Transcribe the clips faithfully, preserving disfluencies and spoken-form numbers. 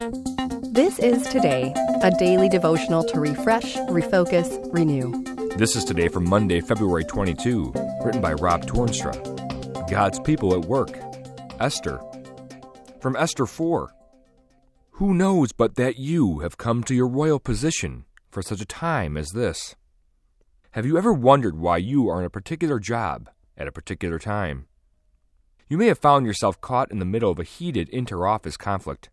This is Today, a daily devotional to refresh, refocus, renew. This is Today for Monday, February twenty-second, written by Rob Toornstra. God's people at work. Esther. From Esther four. Who knows but that you have come to your royal position for such a time as this? Have you ever wondered why you are in a particular job at a particular time? You may have found yourself caught in the middle of a heated inter-office conflict.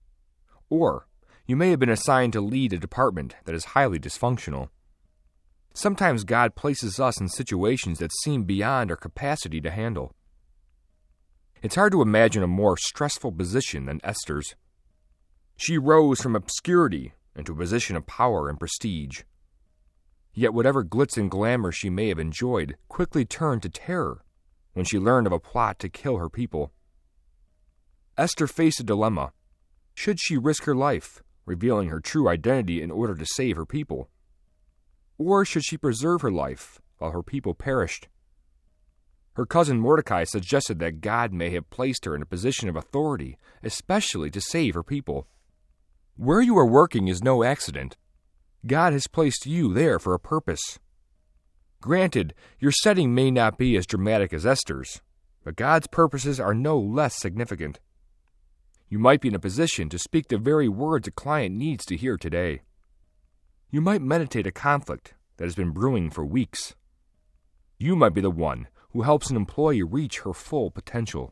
Or you may have been assigned to lead a department that is highly dysfunctional. Sometimes God places us in situations that seem beyond our capacity to handle. It's hard to imagine a more stressful position than Esther's. She rose from obscurity into a position of power and prestige. Yet whatever glitz and glamour she may have enjoyed quickly turned to terror when she learned of a plot to kill her people. Esther faced a dilemma. Should she risk her life, revealing her true identity in order to save her people? Or should she preserve her life while her people perished? Her cousin Mordecai suggested that God may have placed her in a position of authority, especially to save her people. Where you are working is no accident. God has placed you there for a purpose. Granted, your setting may not be as dramatic as Esther's, but God's purposes are no less significant. You might be in a position to speak the very words a client needs to hear today. You might meditate a conflict that has been brewing for weeks. You might be the one who helps an employee reach her full potential.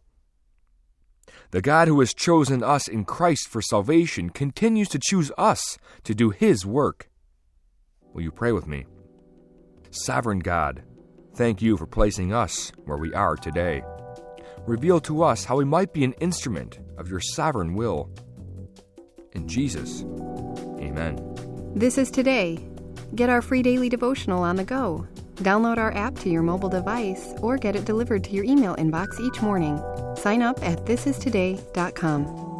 The God who has chosen us in Christ for salvation continues to choose us to do His work. Will you pray with me? Sovereign God, thank you for placing us where we are today. Reveal to us how we might be an instrument of your sovereign will. In Jesus, amen. This is Today. Get our free daily devotional on the go. Download our app to your mobile device or get it delivered to your email inbox each morning. Sign up at this is today dot com.